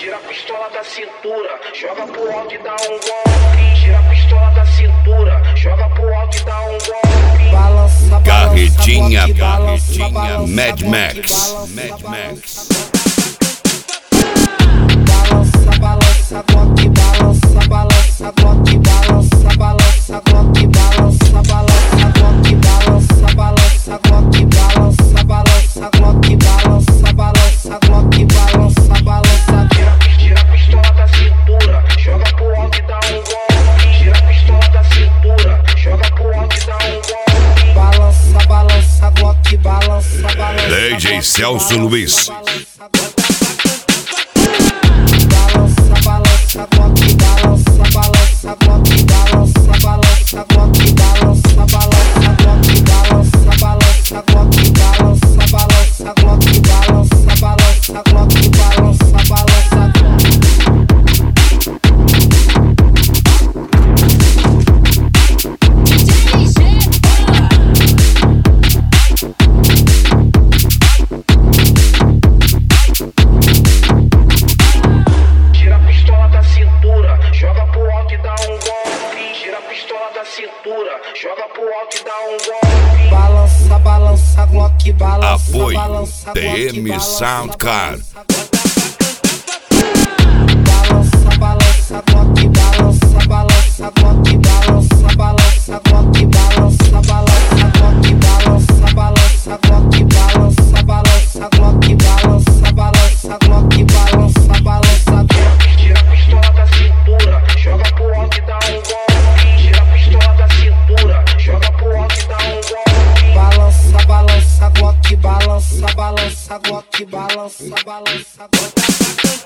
Tira a pistola da cintura, joga pro alto e dá um golpe. Tira a pistola da cintura, joga pro alto e dá um golpe. Balança, Carretinha, balança, carretinha, balança, Mad Max, balança, Mad Max. Balança, balança, Glock, balança, balança, Glock, balança, balança, Glock, balança, balança, Glock, balança, balança, Glock, balança, balança, Glock, balança, balança, Glock, balança, balança. Tira a pistola da cintura, joga pro alto e dá um golpe. Tira a pistola da cintura, joga pro alto e dá um golpe. Balança, balança, Glock, balança, balança. DJ Celso Luiz. Balança, Glock, balança, balança, Glock, balança, balança, Glock, balança, balança, Glock, balança, balança, Glock, balança, balança, Glock, balança, balança, Glock, balança, balança. Cintura, joga pro alto e dá um golpe. Balança, balança, Glock, balança, Apoio balança, TM Glock, Soundcard. balança, balança, Glock, balança, balança, Glock, balança, balança, Glock, balança, balança, Glock, balança, balança, Glock, balança, balança, Glock, balança, balança, Glock, balança, balança. Tira a pistola da cintura, joga pro alto e dá um golpe. Tira a pistola da cintura, joga pro alto e dá um golpe. Balança, balança, Glock, balança, balança, Glock, balança, balança, Glock.